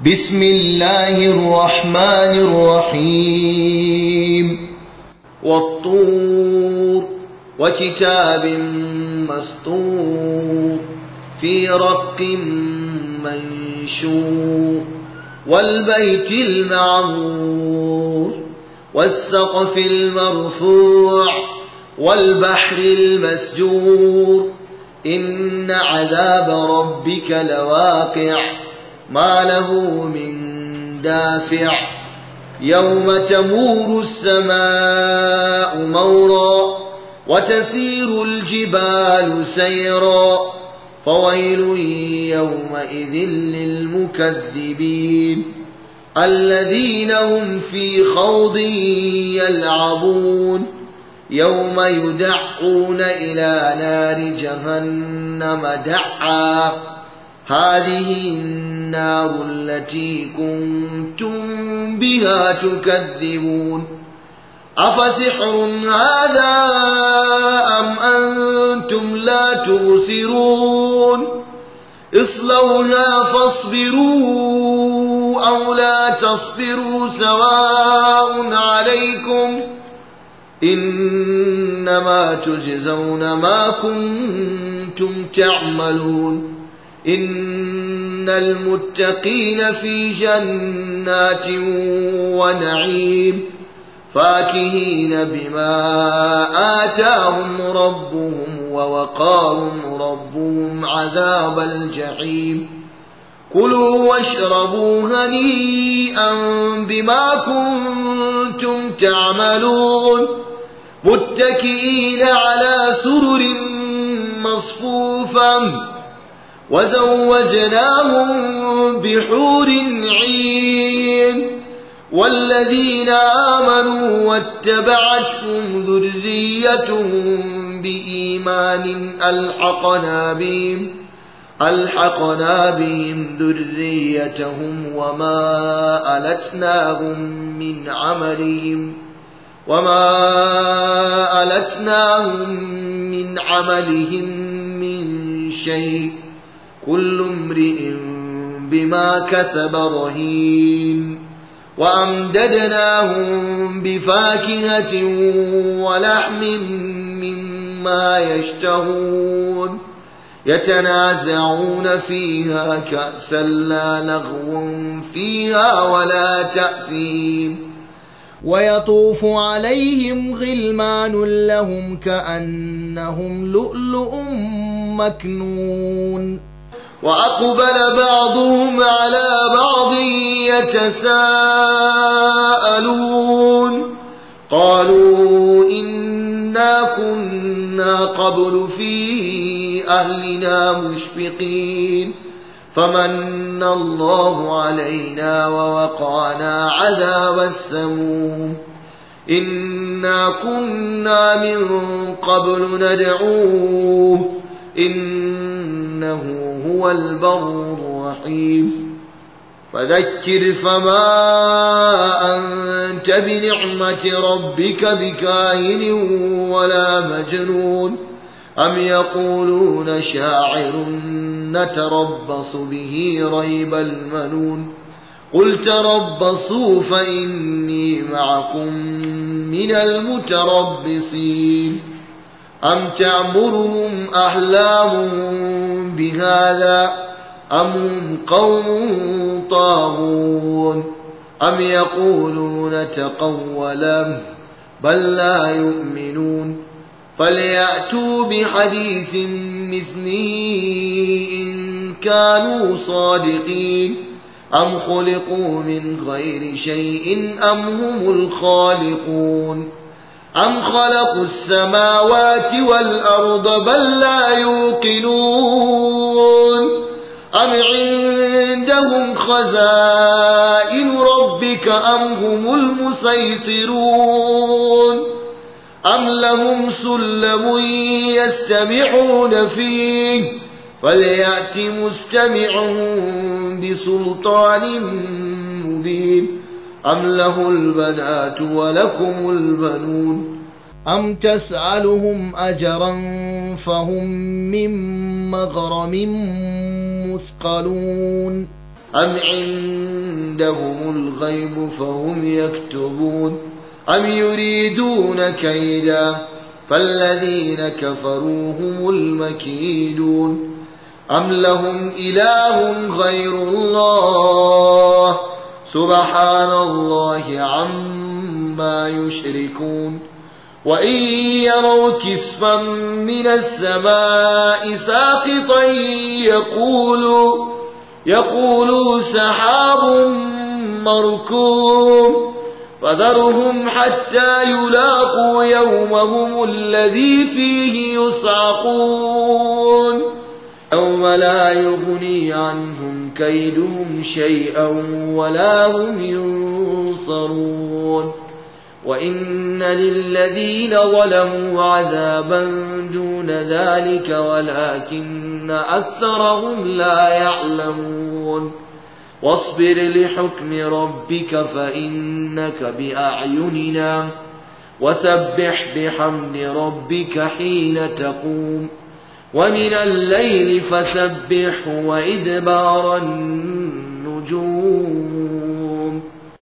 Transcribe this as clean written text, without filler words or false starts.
بسم الله الرحمن الرحيم والطور وكتاب مسطور في رق منشور والبيت المعمور والسقف المرفوع والبحر المسجور إن عذاب ربك لواقع ما له من دافع يوم تمور السماء مورا وتسير الجبال سيرا فويل يومئذ للمكذبين الذين هم في خوض يلعبون يوم يدعون إلى نار جهنم دعا هذه النار التي كنتم بها تكذبون أفسحر هذا أم أنتم لا تبصرون اصلوها فاصبروا أو لا تصبروا سواء عليكم إنما تجزون ما كنتم تعملون إن المتقين في جنات ونعيم فاكهين بما آتاهم ربهم ووقاهم ربهم عذاب الجحيم كلوا واشربوا هنيئا بما كنتم تعملون متكئين على سرر مصفوفة وزوجناهم بحور عين والذين آمنوا واتبعتهم ذريتهم بإيمان ألحقنا بهم ذريتهم وما ألتناهم من عملهم من شيء كل امرئ بما كسب رهين وأمددناهم بفاكهة ولحم مما يشتهون يتنازعون فيها كأسا لا لغو فيها ولا تأثيم ويطوف عليهم غلمان لهم كأنهم لؤلؤ مكنون وأقبل بعضهم على بعض يتساءلون قالوا إنا كنا قبل في أهلنا مشفقين فمن الله علينا ووقانا عذاب السموم إنا كنا من قبل ندعوه إنه هو البر الرحيم فذكر فما أنت بنعمة ربك بكاهن ولا مجنون أم يقولون شاعر نتربص به ريب المنون قل تربصوا فإني معكم من المتربصين أم تعمرهم أحلامهم بهذا أم هم قوم طاغون أم يقولون تقوله بل لا يؤمنون فليأتوا بحديث مثله إن كانوا صادقين أم خلقوا من غير شيء أم هم الخالقون أم خلقوا السماوات والأرض بل لا يوقنون أم عندهم خزائن ربك أم هم المسيطرون أم لهم سلم يستمعون فيه فليأت مستمعهم بسلطان مبين أم له البنات ولكم البنون أم تسألهم أجرا فهم من مغرم مثقلون أم عندهم الغيب فهم يكتبون أم يريدون كيدا فالذين كفروا هم المكيدون أم لهم إله غير الله سبحان الله عما يشركون وإن يروا كسفا من السماء ساقطا يقولوا سحاب مركوم فذرهم حتى يلاقوا يومهم الذي فيه يصعقون يوم لا يغني عنهم كيدهم شيئا ولا هم ينصرون وإن للذين ظلموا عذابا دون ذلك ولكن أكثرهم لا يعلمون واصبر لحكم ربك فإنك بأعيننا وسبح بحمد ربك حين تقوم ومن الليل فسبح وإدبار النجوم